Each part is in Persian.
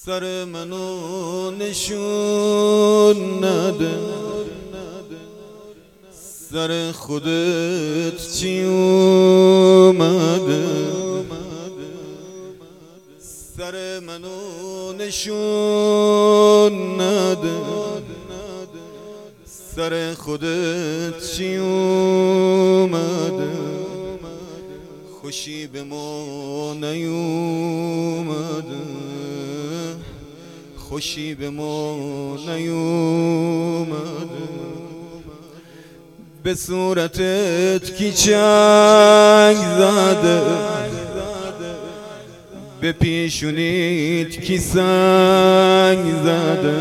سر منو نشون نده، سر خودت چی اومده؟ سر منو نشون نده، سر خودت چی اومده؟ خوشی به ما نیومده، خوشی به ما نیومده. به صورتت کی چنگ زده، به پیشونیت کی سنگ زده؟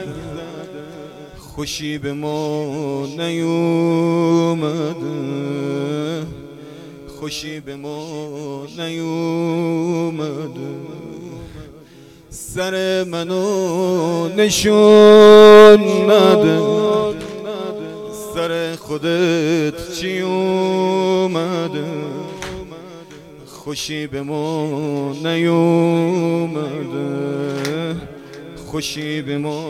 خوشی به ما نیومده، خوشی به ما نیومده. سر منو نشون نده، سر خودت چی اومده؟ خوشی به ما نیومده، خوشی به ما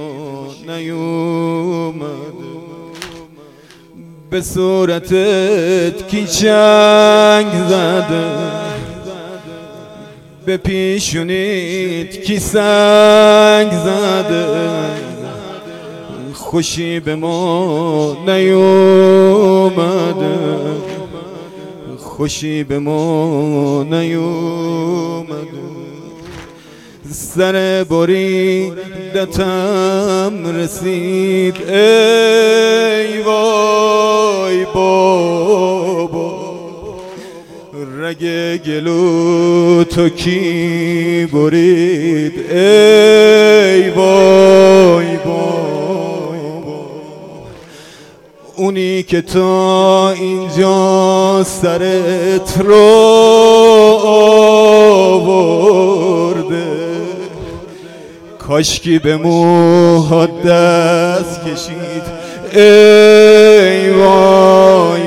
نیومده. به صورتت کی چنگ زده، به پیشونیت کی سنگ زده؟ خوشی به ما نیومده، خوشی به ما نیومده. سر بریدتم رسید ای وای بابا، رگ گلو تو کی برید ای وای بابا؟ اونی که تا اینجا سرت رو آورده، کاشکی به موهات دست کشید ای وای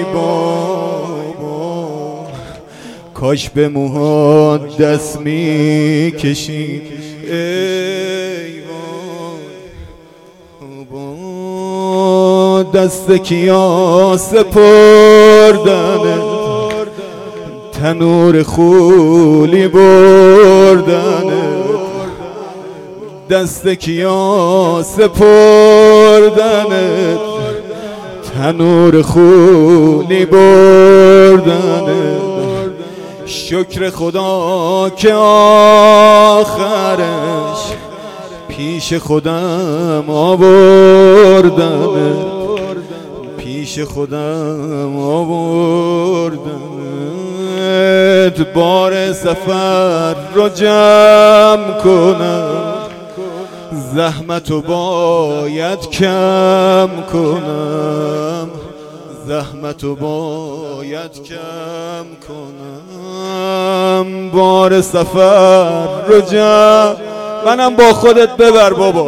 بابا، کاش به موهات دست می کشید ای وای بابا. دست کیا سپردنه، تنور خولی بردنه، دست کیا سپردنه، تنور خولی بردنه. شکر خدا که آخرش پیش خودم آوردنه، پیش خودم آوردنه. بار سفر رو جمع کنم، زحمتو باید کم کنم، زحمتو باید کم کنم. بار سفر رو جمع، منم با خودت ببر بابا.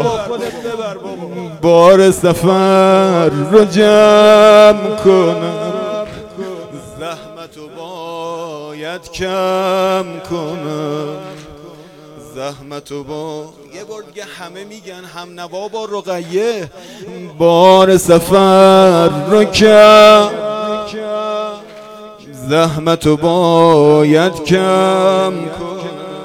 بار سفر رو جمع کنم، زحمتو باید کم کنم، زحمتو با یه بار دیگه همه میگن هم نوا با رقیه. بار سفر رو کم، زحمتو باید کم کنم.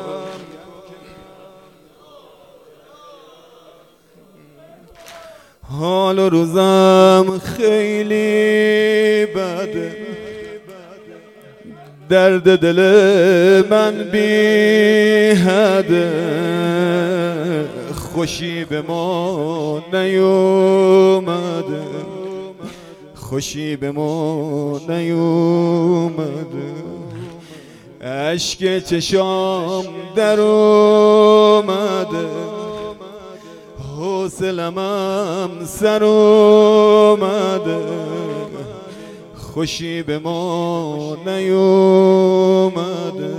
حال و روزم خیلی بده، درد دل من بی حده. خوشی به ما نیومده، خوشی به ما نیومده. اشک چشام در اومده، حوصله‌ام سر اومده. خوشی به ما نیومده،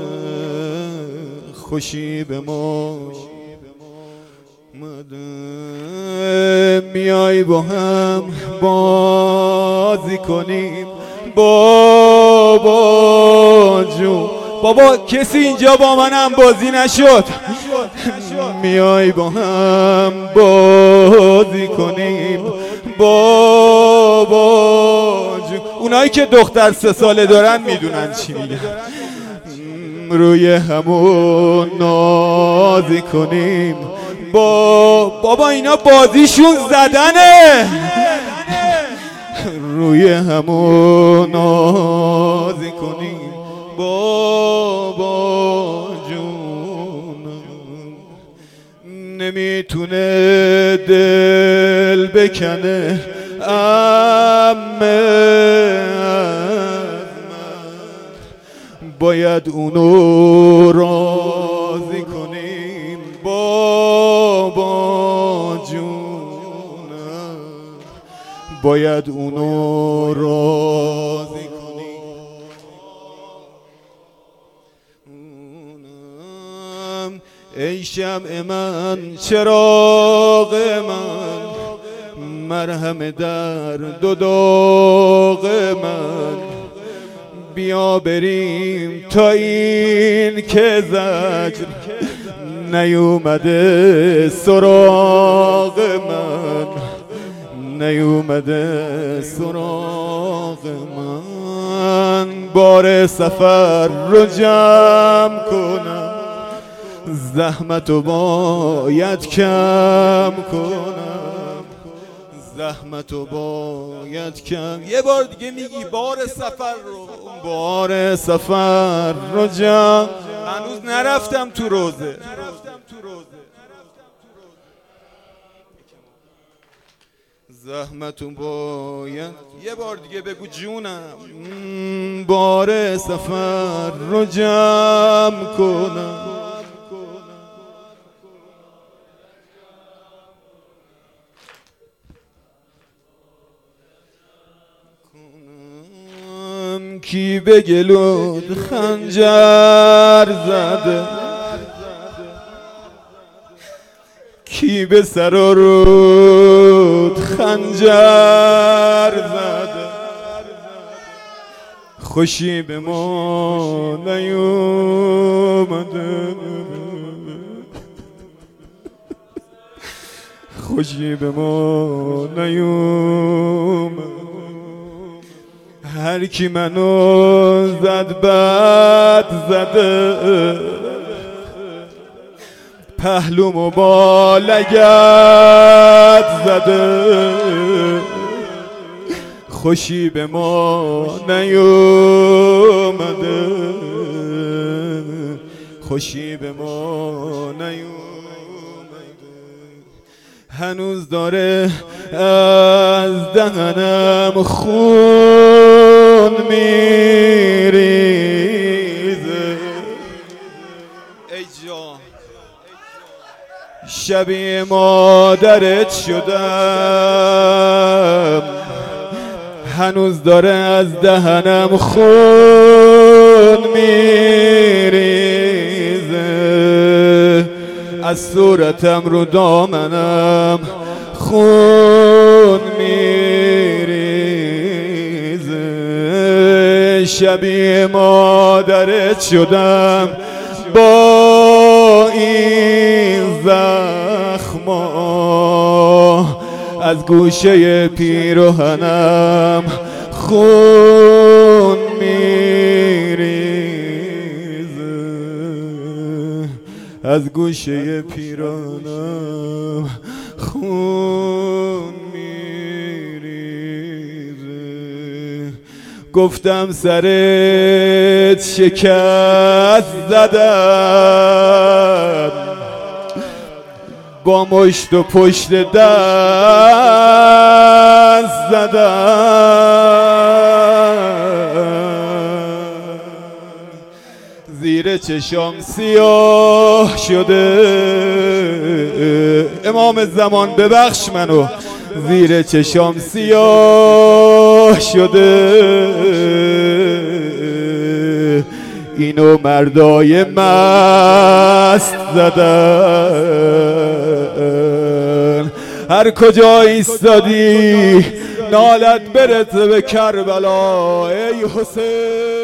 خوشی به ما میای با هم بازی کنیم بابا جون. بابا کسی اینجا با منم بازی نشد. میای با هم بازی کنیم بابا جون. اونایی که دختر 3 ساله دارن میدونن چی میگن. روی همون نازی کنیم بابا اینا بازیشون زدنه. روی همون نازی کنیم بابا جون. نمیتونه دل بکنه باید اونو راضی کنیم بابا جون. باید اونو راضی کنیم. ای شمع من چراغ من مرهم درد و داغ من بیا بریم تا این که زجر نیومده سراغ من نیومده سراغ من. بار سفر رو جمع کنم زحمتو باید کم کنم زحمتو باید کم. یه بار دیگه میگی بار سفر رو جمع. هنوز نرفتم تو روزه. زحمتو باید یه بار دیگه بگو جونم. بار سفر رو جمع کنم کی به گلود خنجر زده کی به سر و رود خنجر زده. خوشی به ما نیومده خوشی به ما نیومده. هر کی منو زد بد زده پهلومو با لگد زده. خوشی به ما نیومده خوشی به ما نیومده. هنوز داره از دهنم خون میریزه. ای جان شبیه مادرت شدم هنوز داره از دهنم خون میریزه. از صورتم رو دامنم خون میریزه. شبیه مادرت شدم با این زخما. از گوشه پیراهنم خون میریزه. از گوشه پیراهنم خون میریزه. گفتم سرت شکست زدم با مشت و پشت دست زدم. زیر چشام سیاه شده امام زمان ببخش منو. زیر چشام سیاه شده اینو مردای مست زدن. هر کجا ایستادی نالت برسه به کربلا. ای حسین